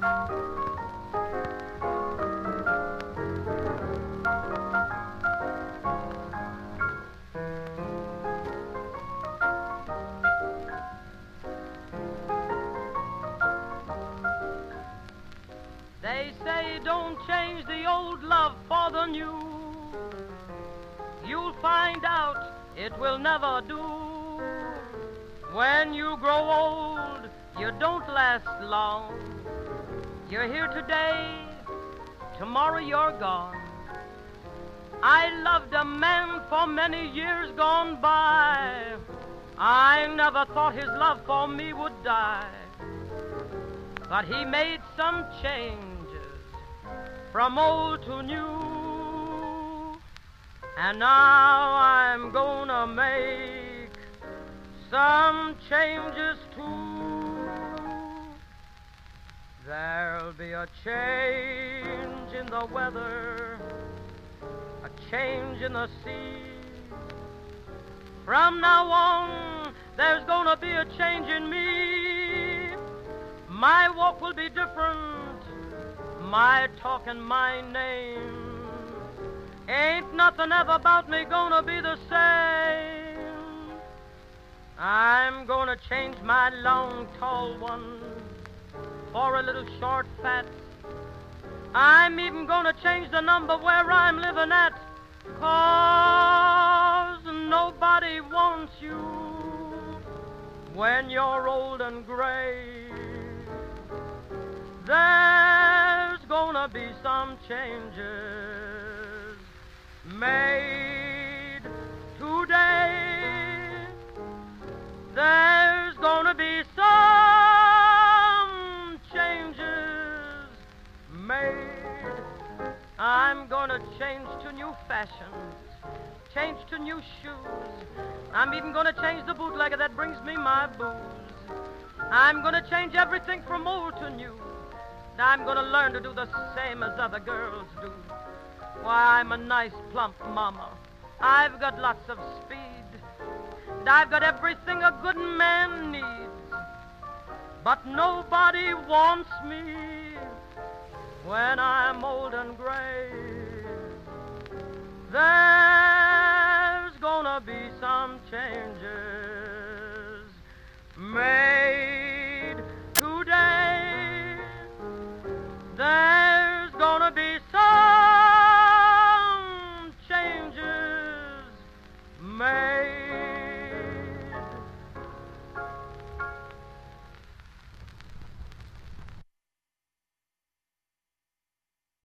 They say don't change the old love for the new. You'll find out it will never do. When you grow old, you don't last long. You're here today, tomorrow you're gone. I loved a man for many years gone by. I never thought his love for me would die. But he made some changes from old to new. And now I'm gonna make some changes too. There'll be a change in the weather, a change in the sea. From now on, there's gonna be a change in me. My walk will be different, my talk and my name. Ain't nothing ever about me gonna be the same. I'm gonna change my long, tall one for a little short, fat. I'm even gonna change the number where I'm living at, 'cause nobody wants you when you're old and gray. There's gonna be some changes made today. There's gonna be some changes made. I'm gonna change to new fashions, change to new shoes. I'm even gonna change the bootlegger that brings me my booze. I'm gonna change everything from old to new. I'm gonna learn to do the same as other girls do. Why, I'm a nice, plump mama. I've got lots of speed. And I've got everything a good man needs. But nobody wants me when I'm old and gray. There's gonna be some changes